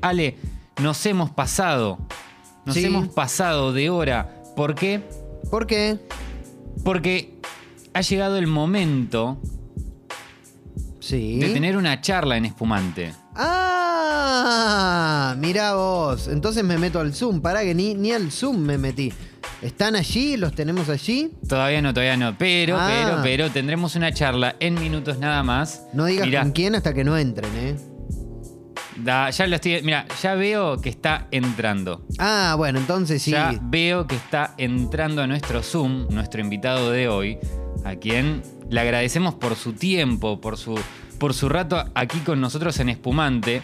Ale, nos hemos pasado de hora. ¿Por qué? ¿Por qué? Porque ha llegado el momento de tener una charla en Espumante. ¡Ah! Mirá vos. Entonces me meto al Zoom. Pará que ni al Zoom me metí. ¿Están allí? ¿Los tenemos allí? Todavía no. Pero tendremos una charla en minutos nada más. No digas Mirá, con quién hasta que no entren, ¿eh? Ya veo que está entrando. Ah, bueno, entonces sí. Ya veo que está entrando a nuestro Zoom, nuestro invitado de hoy, a quien le agradecemos por su tiempo, por su rato aquí con nosotros en Espumante.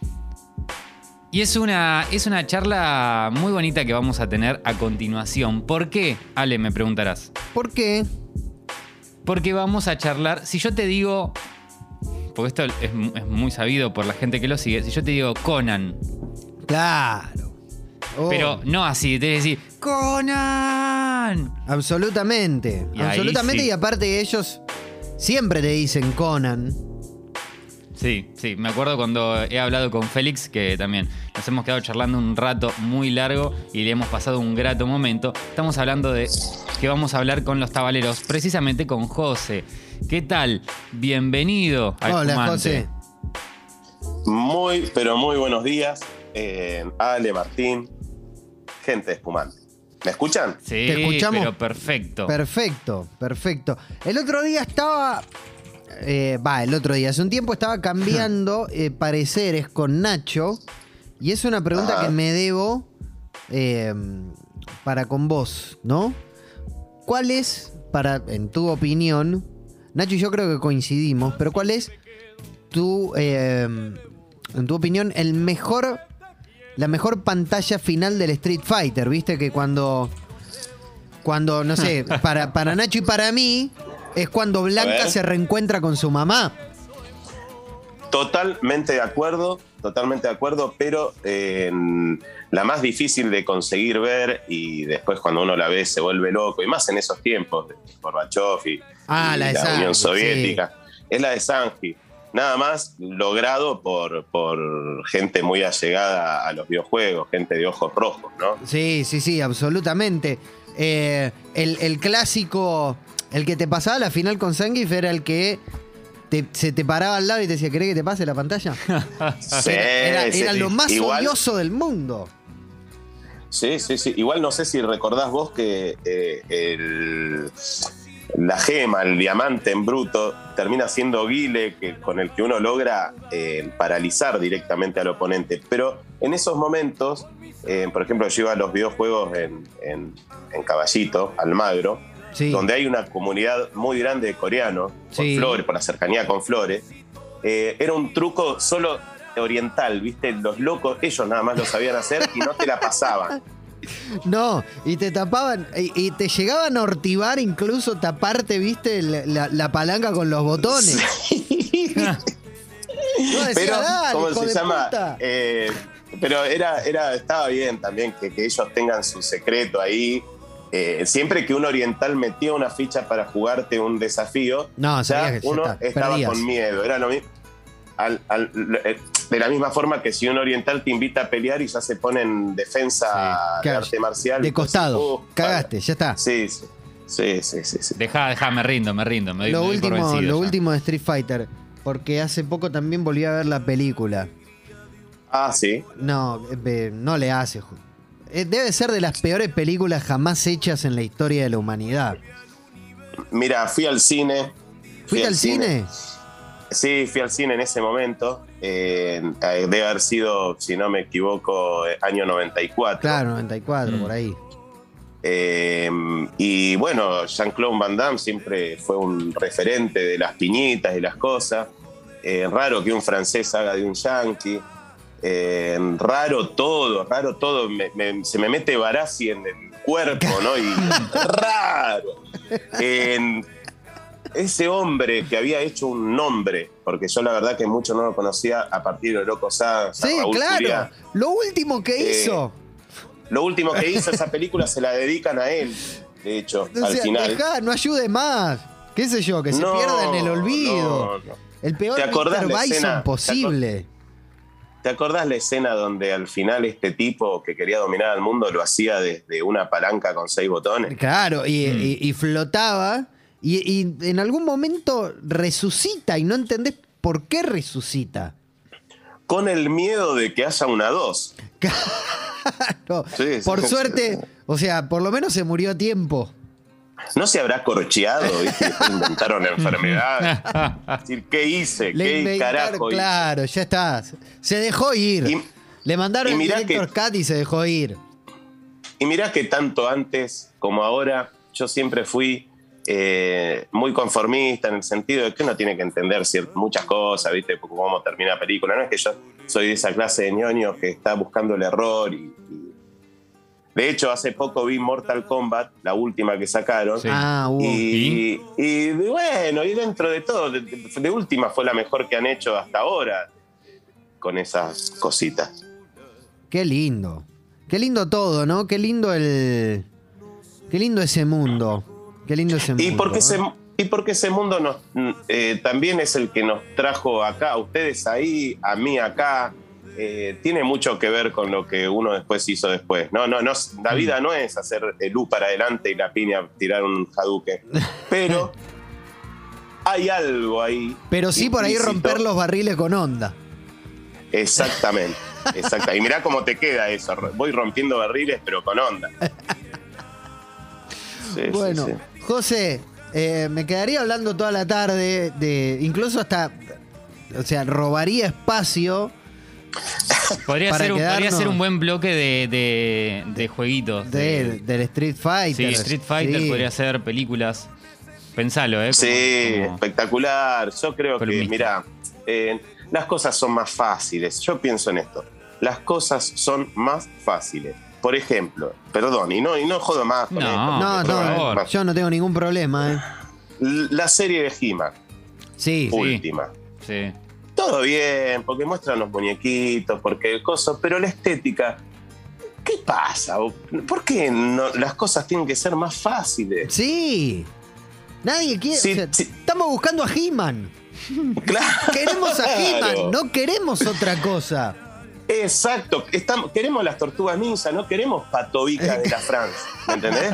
Y es una charla muy bonita que vamos a tener a continuación. ¿Por qué, Ale, me preguntarás? ¿Por qué? Porque vamos a charlar, si yo te digo, porque esto es muy sabido por la gente que lo sigue, si yo te digo Conan. Claro. Oh. Pero no así, te decir ¡Conan! Absolutamente. Absolutamente, sí. Y aparte ellos siempre te dicen Conan. Sí, me acuerdo cuando he hablado con Félix, que también nos hemos quedado charlando un rato muy largo y le hemos pasado un grato momento. Estamos hablando de que vamos a hablar con los tabaleros, precisamente con José. ¿Qué tal? Bienvenido a Hola, Espumante. José. Muy, pero muy buenos días. Ale, Martín, gente de Espumante. ¿Me escuchan? Sí, ¿te escuchamos? Pero perfecto. Perfecto. El otro día estaba... hace un tiempo estaba cambiando pareceres con Nacho y es una pregunta que me debo para con vos, ¿no? ¿Cuál es, en tu opinión, Nacho y yo creo que coincidimos, pero cuál es en tu opinión, la mejor pantalla final del Street Fighter? Viste que cuando no sé, para Nacho y para mí es cuando Blanca se reencuentra con su mamá. Totalmente de acuerdo, pero la más difícil de conseguir ver y después cuando uno la ve se vuelve loco, y más en esos tiempos de Gorbachev y la Unión Soviética, sí. Es la de Sanji. Nada más logrado por gente muy allegada a los videojuegos, gente de ojos rojos, ¿no? Sí, absolutamente. El clásico... El que te pasaba la final con Zangief era el que se te paraba al lado y te decía, ¿querés que te pase la pantalla? Sí, era lo más odioso del mundo. Sí. Igual no sé si recordás vos que la gema, el diamante en bruto, termina siendo Guile, con el que uno logra paralizar directamente al oponente. Pero en esos momentos, por ejemplo, yo iba a los videojuegos en Caballito, Almagro, sí, donde hay una comunidad muy grande de coreanos, por Flores, por la cercanía con Flores. Era un truco solo oriental, ¿viste? Los locos, ellos nada más lo sabían hacer y no te la pasaban. No, y te tapaban, y te llegaban a hortivar incluso taparte, ¿viste? La palanca con los botones. Sí. No, decía, pero, ¿cómo se llama? Pero estaba bien también que ellos tengan su secreto ahí. Siempre que un oriental metía una ficha para jugarte un desafío, ya uno estaba perdías. Con miedo. Era lo mismo. De la misma forma que si un oriental te invita a pelear y ya se pone en defensa de arte marcial. De costado. Cagaste, ya está. Sí. Dejá, me rindo. Lo último de Street Fighter, porque hace poco también volví a ver la película. Ah, sí. No le hace. Debe ser de las peores películas jamás hechas en la historia de la humanidad. Mira, fui al cine. ¿Fuiste al cine? Sí, fui al cine en ese momento. Debe haber sido, si no me equivoco, año 94. Claro, 94, por ahí. Y bueno, Jean-Claude Van Damme siempre fue un referente de las piñitas y las cosas. Raro que un francés haga de un yanqui. Raro todo. Se me mete Barassi en el cuerpo, ¿no? Y raro. Ese hombre que había hecho un nombre, porque yo la verdad que mucho no lo conocía a partir de Loco Sanz. Sí, claro. Julián. Lo último que hizo. Esa película se la dedican a él, de hecho, al final. No ayude más. ¿Qué sé yo? Que se pierda en el olvido. No. El peor Mr. Bison posible. ¿Te acordás la escena donde al final este tipo que quería dominar al mundo lo hacía desde una palanca con 6 botones? Claro, y flotaba y en algún momento resucita y no entendés por qué resucita. Con el miedo de que haya una 2. No, Sí, por sí, suerte, sí. o sea, por lo menos se murió a tiempo. ¿No se habrá corcheado? ¿Viste? Después inventaron la enfermedad. Es decir, ¿qué hice? Le ¿Qué inventaron, carajo hice? claro, ya está. Se dejó ir. Le mandaron y el mirá director que- cut y se dejó ir. Y mirá que tanto antes como ahora yo siempre fui muy conformista en el sentido de que uno tiene que entender muchas cosas, ¿viste? Cómo termina la película. No es que yo soy de esa clase de ñoños que está buscando el error. De hecho, hace poco vi Mortal Kombat, la última que sacaron. Sí. Y bueno, y dentro de todo, de última fue la mejor que han hecho hasta ahora con esas cositas. Qué lindo. Qué lindo todo, ¿no? Qué lindo ese mundo. Qué lindo ese mundo. Y porque ese mundo también es el que nos trajo acá, a ustedes ahí, a mí acá. Tiene mucho que ver con lo que uno después hizo después. No, la vida no es hacer el U para adelante y la piña tirar un Hadouken. Pero hay algo ahí. Pero sí por ahí implícito. romper los barriles con onda. Exactamente. Exacto. Y mirá cómo te queda eso. Voy rompiendo barriles, pero con onda. Sí, Bueno, sí, sí. José, me quedaría hablando toda la tarde incluso hasta, o sea, robaría espacio Podría Para ser, quedarnos- ser un buen bloque de jueguitos. del Street Sí, Fighter. Street Fighter Sí. podría ser películas. Pensalo, ¿eh? Sí, Como- espectacular. Yo creo que, columnista. mirá, las cosas son más fáciles. Yo pienso en esto. Las cosas son más fáciles. Por ejemplo, perdón, y no jodo más con No, esto. No, por favor. no, yo no tengo ningún problema. La serie de He-Man, Sí, última. Sí. Todo bien, porque muestran los muñequitos, porque el coso, pero la estética, ¿qué pasa? ¿Por qué las cosas tienen que ser más fáciles? sí. Nadie quiere. Sí, o sea, sí. Estamos buscando a He-Man. Claro. Queremos a He-Man, no queremos otra cosa. Exacto, queremos las tortugas ninja, no queremos Patovica de la France, ¿me entendés?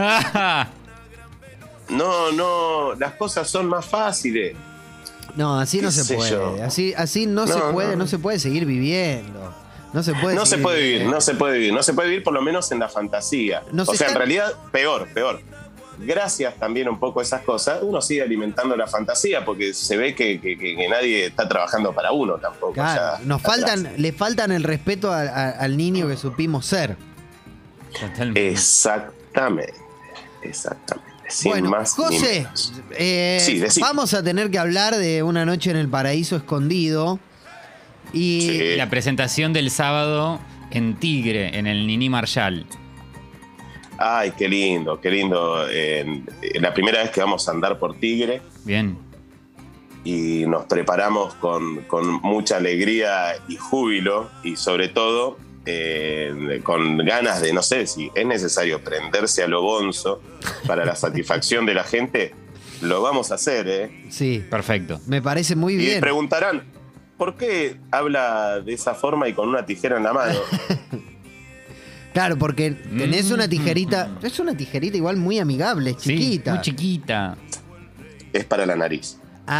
No, las cosas son más fáciles. No, así no ¿Qué se sé puede. yo? Así no, se No, puede, no. no se puede seguir viviendo. No se puede. No se seguir puede vivir, viviendo. no se puede vivir, no se puede vivir por lo menos en la fantasía. Nos O sea, en están- realidad, peor. Gracias también un poco a esas cosas, uno sigue alimentando la fantasía porque se ve que nadie está trabajando para uno tampoco. Claro, ya nos atrás. le faltan el respeto al niño que supimos ser. Totalmente. Exactamente. Sin Bueno, más ni José, menos. eh, Sí, decí. vamos a tener que hablar de Una noche en el paraíso escondido. Y Sí. La presentación del sábado en Tigre, en el Nini Marshall. Ay, qué lindo, qué lindo. La primera vez que vamos a andar por Tigre Bien. y nos preparamos con mucha alegría y júbilo y sobre todo con ganas de, no sé, si es necesario prenderse a lo bonzo para la satisfacción de la gente, lo vamos a hacer, ¿eh? sí, Perfecto. me parece muy Y bien. preguntarán, ¿por qué habla de esa forma y con una tijera en la mano? Claro, porque tenés una tijerita. Es una tijerita igual muy amigable, chiquita. Sí, muy chiquita. Es para la nariz.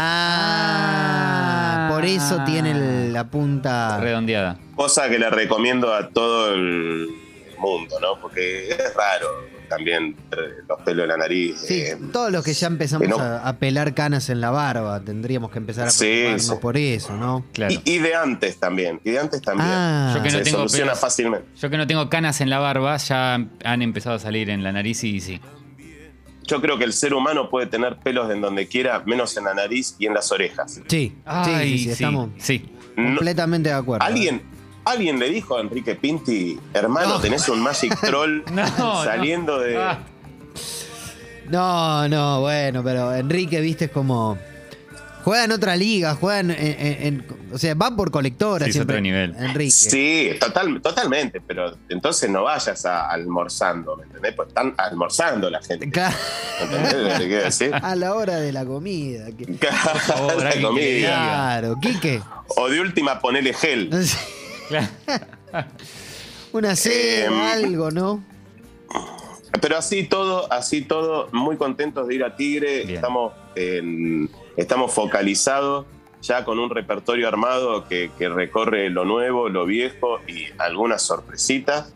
Por eso tiene la punta. Redondeada. Cosa que le recomiendo a todo el mundo, ¿no? Porque es raro también los pelos de la nariz. Sí, todos los que ya empezamos que no- a pelar canas en la barba, tendríamos que empezar a Sí, preocuparnos sí. por eso, ¿no? Claro. Y de antes también. Ah. Yo que no Se tengo soluciona pelos. fácilmente. Yo que no tengo canas en la barba, ya han empezado a salir en la nariz y sí. Yo creo que el ser humano puede tener pelos en donde quiera, menos en la nariz y en las orejas. Sí, Ay, sí, estamos sí. No- completamente de acuerdo. ¿Alguien le dijo a Enrique Pinti, hermano, No. tenés un Magic Troll No, saliendo de... Ah, No, bueno, pero Enrique, viste, es como. Juega en otra liga, juega o sea, va por colectora Sí, es siempre. otro nivel. Enrique. Sí, totalmente, pero entonces no vayas almorzando, ¿me entendés? Pues están almorzando la gente. Claro, ¿Entendés lo que te quiero decir? a la hora de la comida. favor, La alguien que comida. Claro, Quique. O de última ponele gel. Claro. Una seda, algo, ¿no? Pero así todo, muy contentos de ir a Tigre. Bien. Estamos focalizados ya con un repertorio armado que recorre lo nuevo, lo viejo y algunas sorpresitas.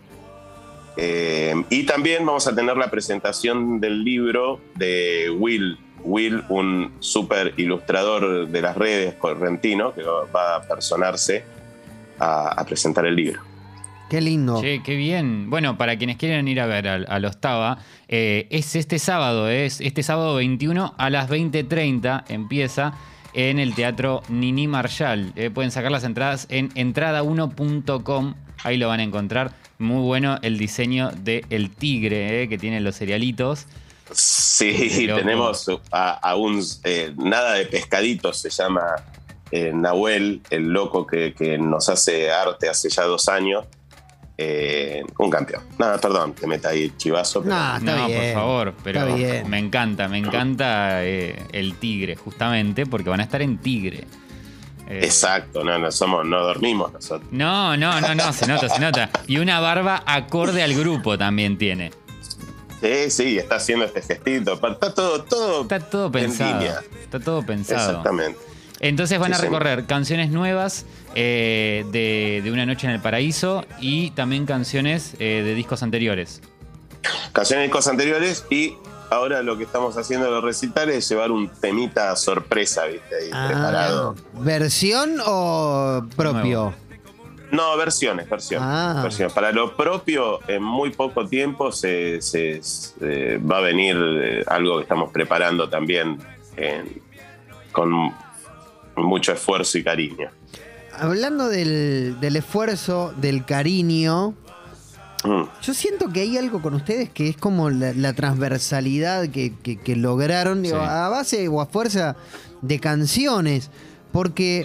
Y también vamos a tener la presentación del libro de Will, un súper ilustrador de las redes correntino, que va a personarse a presentar el libro. Qué lindo. Che, qué bien. Bueno, para quienes quieren ir a ver al Ostava, es este sábado 21 a las 20:30 empieza en el Teatro Nini Marshall. Pueden sacar las entradas en entrada1.com, ahí lo van a encontrar. Muy bueno el diseño del tigre, que tiene los cerealitos. Sí, tenemos a un nada de pescaditos, se llama Nahuel, el loco que nos hace arte hace ya 2 años. Un campeón. Nada, perdón, te meta ahí chivazo. Pero... Está No, bien, por favor, pero está bien. me encanta el tigre, justamente, porque van a estar en Tigre. Exacto, no dormimos nosotros. No, se nota. Y una barba acorde al grupo también tiene. Sí, está haciendo este gestito. Está todo pensado. en línea. Está todo pensado. Exactamente. Entonces van a Sí, recorrer canciones nuevas de Una Noche en el Paraíso y también canciones de discos anteriores. Canciones de discos anteriores, y ahora lo que estamos haciendo en los recitales es llevar un temita sorpresa, ¿viste? Ahí preparado. ¿Versión o propio? No, versiones. Para lo propio, en muy poco tiempo va a venir algo que estamos preparando también con mucho esfuerzo y cariño. Hablando del esfuerzo, del cariño, yo siento que hay algo con ustedes que es como la transversalidad que lograron, digo, Sí. a base o a fuerza de canciones, porque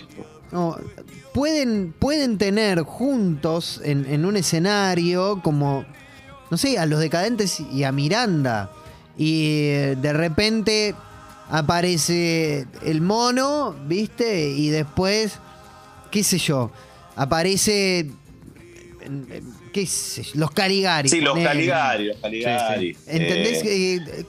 pueden tener juntos en un escenario como, no sé, a Los Decadentes y a Miranda, y de repente aparece el Mono, ¿viste? Y después, qué sé yo, aparece, qué sé yo, los Caligari. Sí, los ponele. Caligari. Sí. ¿Entendés?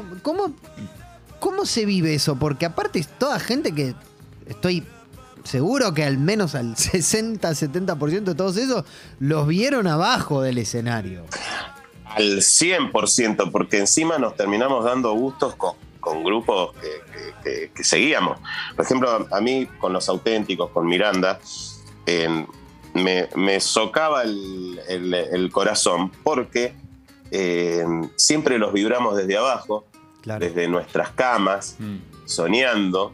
¿Cómo se vive eso? Porque aparte es toda gente que estoy seguro que al menos al 60-70% de todos esos los vieron abajo del escenario. Al 100%, porque encima nos terminamos dando gustos con grupos que seguíamos. Por ejemplo, a mí con Los Auténticos, con Miranda, me socava el corazón, porque siempre los vibramos desde abajo, Claro. desde nuestras camas, soñando,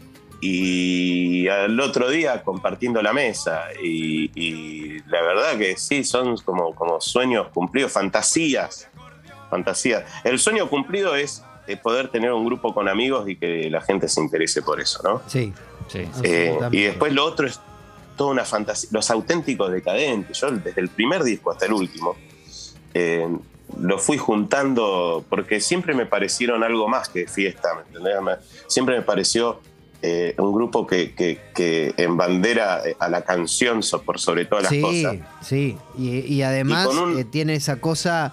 y al otro día compartiendo la mesa. Y la verdad que sí, son como sueños cumplidos, fantasías. El sueño cumplido es poder tener un grupo con amigos y que la gente se interese por eso, ¿no? Sí. Sí. Y después lo otro es toda una fantasía. Los Auténticos Decadentes, yo desde el primer disco hasta el último, lo fui juntando porque siempre me parecieron algo más que fiesta, ¿me entendés? Siempre me pareció un grupo que embandera a la canción por sobre todas las cosas. Sí, y además tiene esa cosa,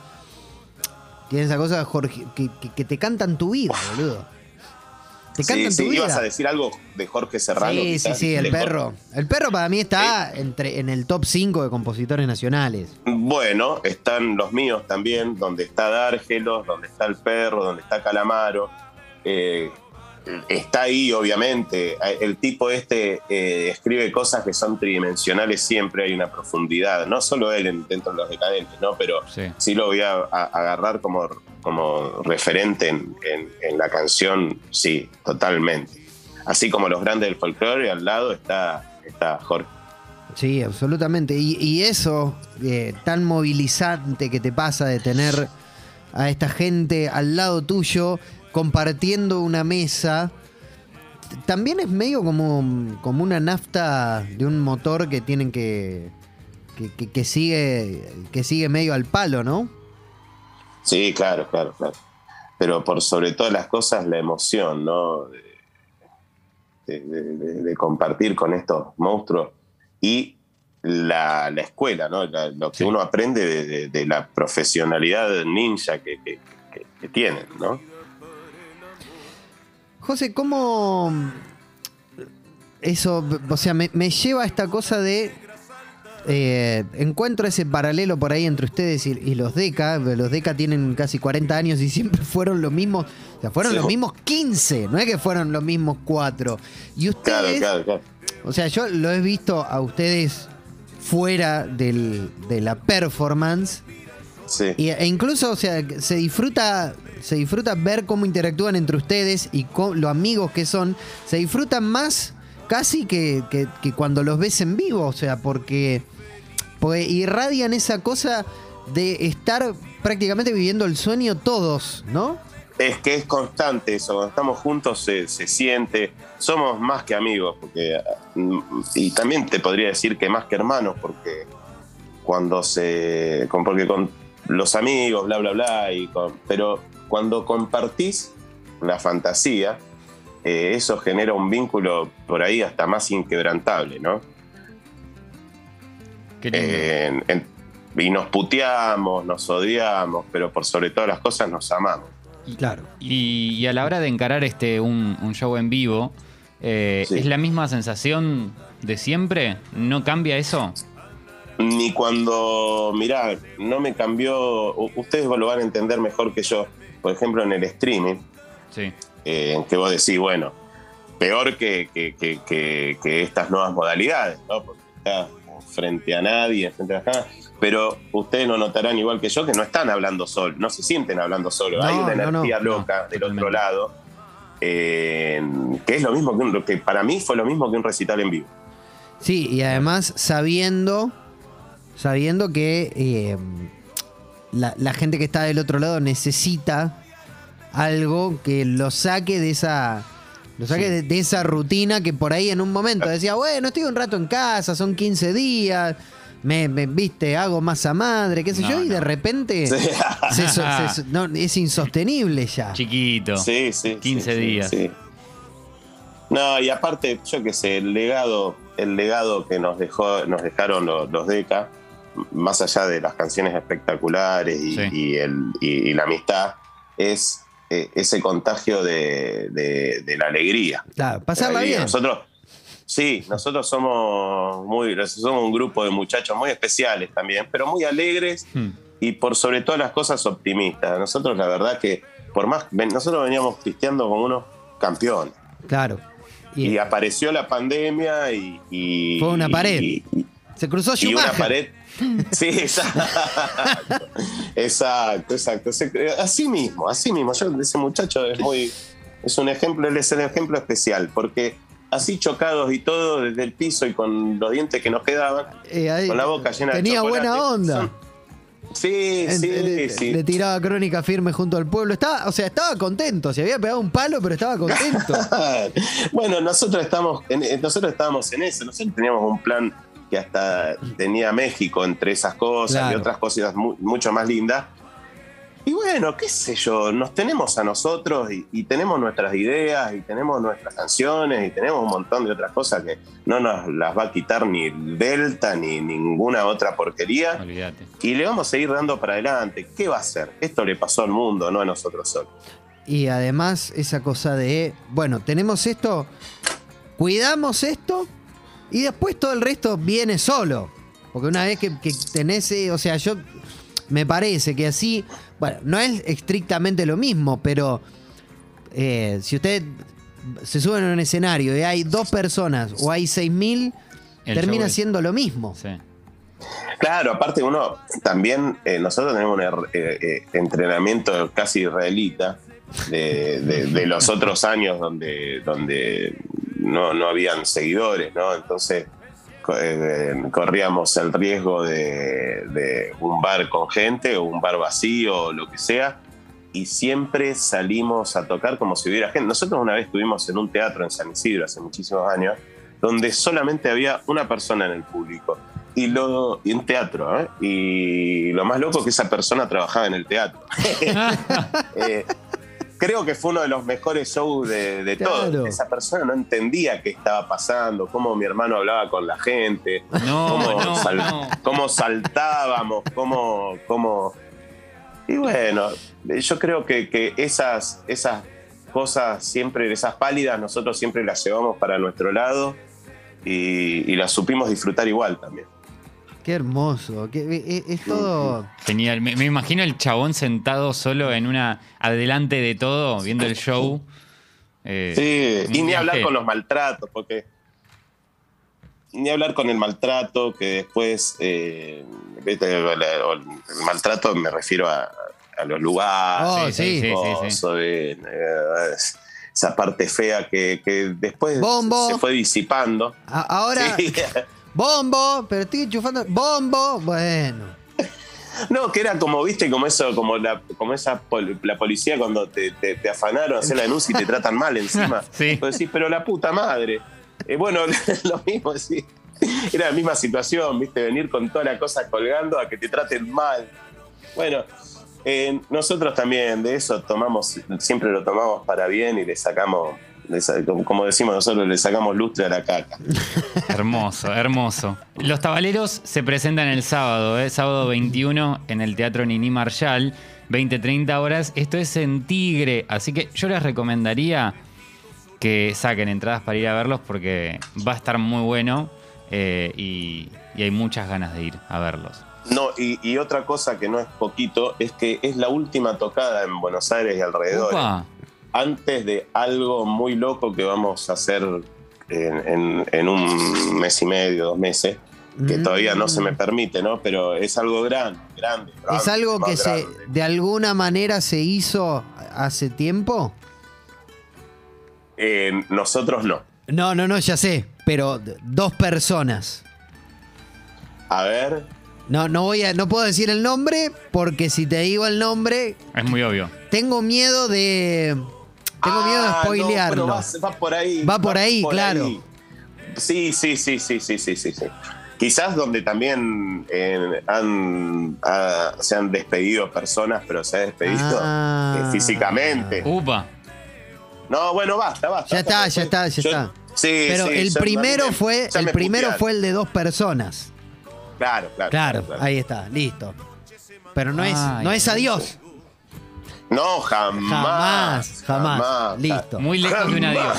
Jorge, que te cantan tu vida, boludo. Te cantan tu vida. Ibas a decir algo de Jorge Serrano. Sí, quizás, el perro. El perro para mí está en el top 5 de compositores nacionales. Bueno, están los míos también, donde está Dárgelos, donde está el perro, donde está Calamaro. Está ahí, obviamente. El tipo escribe cosas que son tridimensionales, siempre hay una profundidad. No solo él dentro de Los Decadentes, ¿no? Pero sí lo voy a agarrar como referente en la canción, sí, totalmente. Así como los grandes del folclore, al lado está Jorge. Sí, absolutamente. Y eso tan movilizante que te pasa de tener a esta gente al lado tuyo compartiendo una mesa, también es medio como una nafta de un motor que tienen que sigue medio al palo, ¿no? Sí, claro. Pero por sobre todas las cosas, la emoción, ¿no? De compartir con estos monstruos y la escuela, ¿no? Lo que uno aprende de la profesionalidad ninja que tienen, ¿no? José, ¿cómo eso, o sea, me lleva a esta cosa de encuentro ese paralelo por ahí entre ustedes y los Deca? Los Deca tienen casi 40 años y siempre fueron los mismos, o sea, fueron los mismos 15, no es que fueron los mismos 4. Y ustedes, Claro. o sea, yo lo he visto a ustedes fuera de la performance. Sí. E incluso, o sea, se disfruta ver cómo interactúan entre ustedes y lo amigos que son. Se disfrutan más casi que cuando los ves en vivo, o sea, porque irradian esa cosa de estar prácticamente viviendo el sueño todos, ¿no? Es que es constante eso, cuando estamos juntos se siente, somos más que amigos, y también te podría decir que más que hermanos, porque porque con los amigos, bla, bla, bla, pero cuando compartís la fantasía, eso genera un vínculo por ahí hasta más inquebrantable, ¿no? Qué lindo. Y nos puteamos, nos odiamos, pero por sobre todas las cosas nos amamos. Claro. Y a la hora de encarar un show en vivo, Sí. ¿es la misma sensación de siempre? ¿No cambia eso? Ni cuando, mirá, no me cambió, ustedes lo van a entender mejor que yo, por ejemplo en el streaming, Sí. en que vos decís, bueno, peor que estas nuevas modalidades, ¿no? Porque estás frente a nadie, pero ustedes no notarán igual que yo que no están hablando solos, no se sienten hablando solos, hay una energía loca del otro lado, que es lo mismo que para mí fue lo mismo que un recital en vivo. Sí, y además sabiendo que la gente que está del otro lado necesita algo que lo saque de esa de esa rutina que por ahí en un momento decía, bueno, estoy un rato en casa, son 15 días, viste, hago masa madre, qué sé yo, y de repente Sí. es insostenible ya. Chiquito. Sí, 15 días. Sí. No, y aparte, yo qué sé, el legado que nos dejaron los Deca, más allá de las canciones espectaculares y la amistad, es ese contagio de la alegría. Claro, pasarla bien. Nosotros somos un grupo de muchachos muy especiales también, pero muy alegres y por sobre todas las cosas optimistas. Nosotros la verdad que nosotros veníamos pisteando como unos campeones. Claro. Y apareció la pandemia y fue una pared. Se cruzó Schumacher. Y una pared. Sí, exacto. Así mismo. Ese muchacho es un ejemplo, él es el ejemplo especial, porque así chocados y todo desde el piso y con los dientes que nos quedaban, con la boca llena de chocolate. Tenía buena onda. Sí. Le tiraba crónica firme junto al pueblo. Estaba contento. Se había pegado un palo, pero estaba contento. Bueno, nosotros estábamos en eso. Nosotros teníamos un plan que hasta tenía México entre esas cosas, claro, y otras cosas mucho más lindas. Y bueno, qué sé yo, nos tenemos a nosotros y tenemos nuestras ideas y tenemos nuestras canciones y tenemos un montón de otras cosas que no nos las va a quitar ni Delta ni ninguna otra porquería. Olvídate. Y le vamos a seguir dando para adelante. ¿Qué va a hacer? Esto le pasó al mundo, no a nosotros solos. Y además esa cosa de, bueno, tenemos esto, cuidamos esto y después todo el resto viene solo. Porque una vez que tenés, o sea, me parece que así, bueno, no es estrictamente lo mismo, pero si usted se sube en un escenario y hay 2 personas o hay 6.000, termina siendo lo mismo. Sí. Claro, aparte uno también, nosotros tenemos un entrenamiento casi israelita de los otros años donde no habían seguidores, ¿no? Entonces corríamos el riesgo de un bar con gente o un bar vacío o lo que sea, y siempre salimos a tocar como si hubiera gente. Nosotros una vez estuvimos en un teatro en San Isidro hace muchísimos años, donde solamente había una persona en el público y en teatro, ¿eh? Y lo más loco es que esa persona trabajaba en el teatro. creo que fue uno de los mejores shows de Claro. todos. Esa persona no entendía qué estaba pasando, cómo mi hermano hablaba con la gente, cómo saltábamos, cómo... Y bueno, yo creo que esas cosas siempre, esas pálidas, nosotros siempre las llevamos para nuestro lado y las supimos disfrutar igual también. Qué hermoso. Es todo. Genial. Me imagino el chabón sentado solo adelante de todo, viendo el show. Sí, y ni hablar con los maltratos, porque ni hablar con el maltrato, que después, ¿viste? El maltrato me refiero a los lugares, Sí. esa parte fea que después Bombo. se fue disipando. Ahora. Sí. Bombo, pero estoy enchufando. Bombo, bueno. No, que era como, viste, como eso, la policía cuando te afanaron a hacer la denuncia y te tratan mal encima. Sí. Vos decís, pero la puta madre. Bueno, lo mismo, sí. Era la misma situación, viste, venir con toda la cosa colgando a que te traten mal. Bueno, nosotros también de eso siempre lo tomamos para bien y le sacamos, como decimos nosotros, le sacamos lustre a la caca. Hermoso, hermoso. Los Tabaleros se presentan el sábado, sábado 21 en el Teatro Nini Marshall, 20-30 horas. Esto es en Tigre, así que yo les recomendaría que saquen entradas para ir a verlos porque va a estar muy bueno y hay muchas ganas de ir a verlos. No, y otra cosa que no es poquito es que es la última tocada en Buenos Aires y alrededor. Upa. Antes de algo muy loco que vamos a hacer en un mes y medio, 2 meses, que todavía no se me permite, ¿no? Pero es algo grande. ¿Es algo que de alguna manera se hizo hace tiempo? Nosotros no. No, ya sé, pero 2 personas. A ver. No puedo decir el nombre porque si te digo el nombre Es muy obvio. tengo miedo de spoilearlo. No, va por ahí. Va por ahí, claro. Ahí. Sí. Quizás donde también se han despedido personas, pero se ha despedido físicamente. Upa. No, bueno, basta. Ya está. Sí, Pero el primero fue el de 2 personas. Claro. Ahí está, listo. Pero no es adiós. No, jamás. Listo. Muy lejos de un adiós.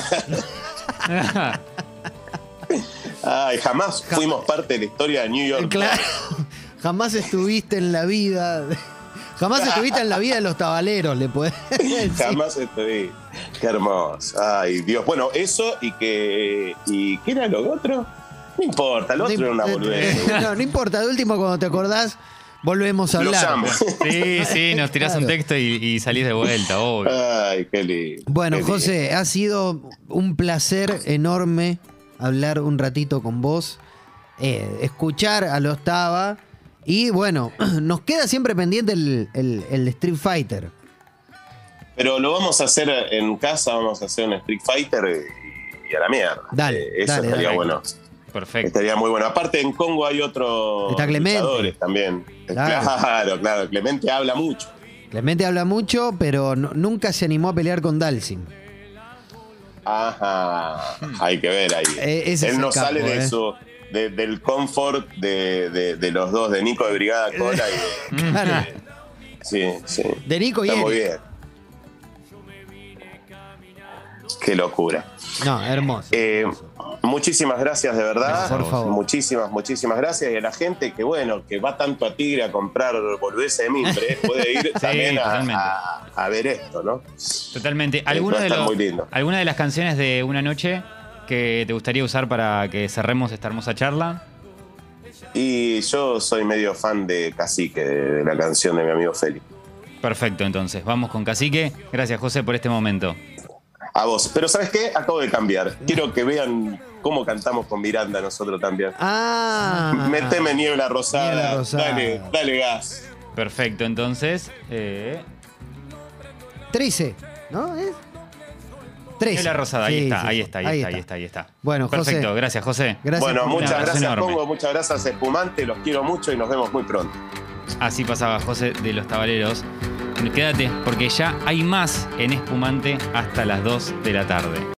Ay, jamás fuimos parte de la historia de New York. Claro. Jamás estuviste en la vida. Jamás estuviste en la vida de los Tabaleros, le podés decir. Jamás estuve. Qué hermoso. Ay, Dios. Bueno, eso y ¿qué era lo otro? No importa, lo otro era una boludez. No importa, de último cuando te acordás, volvemos a Los hablar. amo. Sí, nos tirás un texto y salís de vuelta, obvio. Ay, qué lindo. Bueno, qué José, ha sido un placer enorme hablar un ratito con vos, escuchar a los Taba y bueno, nos queda siempre pendiente el Street Fighter. Pero lo vamos a hacer en casa, vamos a hacer un Street Fighter y a la mierda. Eso estaría bueno. Perfecto. Estaría muy bueno. Aparte, en Congo hay otros Está Clemente. luchadores también. Claro. Claro. Clemente habla mucho. Clemente habla mucho, pero nunca se animó a pelear con Dalsin. Ajá. Hay que ver ahí. Ese es Él no el capo, sale del confort de los dos, de Nico de Brigada Cola y de... Claro. Sí. De Nico y Está muy Eric. bien. Qué locura. No, hermoso. Muchísimas gracias, de verdad. Por favor. Muchísimas gracias. Y a la gente que va tanto a Tigre a comprar boludeces de mimbre, puede ir también a ver esto, ¿no? Totalmente. Va a estar muy lindo. ¿Alguna de las canciones de Una Noche que te gustaría usar para que cerremos esta hermosa charla? Y yo soy medio fan de Cacique, de la canción de mi amigo Félix. Perfecto, entonces. Vamos con Cacique. Gracias, José, por este momento. A vos. Pero ¿sabes qué? Acabo de cambiar. Quiero que vean cómo cantamos con Miranda nosotros también. Méteme Niebla Rosada. Niebla Rosada. Dale gas. Perfecto, entonces. 13, ¿no? 13. Niebla Rosada, Sí, ahí sí. está. Bueno, José. Perfecto, gracias, José. Gracias. Bueno, por- muchas Un abrazo gracias, enorme. Congo. Muchas gracias, Espumante. Los quiero mucho y nos vemos muy pronto. Así pasaba José de los Tabaleros. quédate, porque ya hay más en Espumante hasta las 2 de la tarde.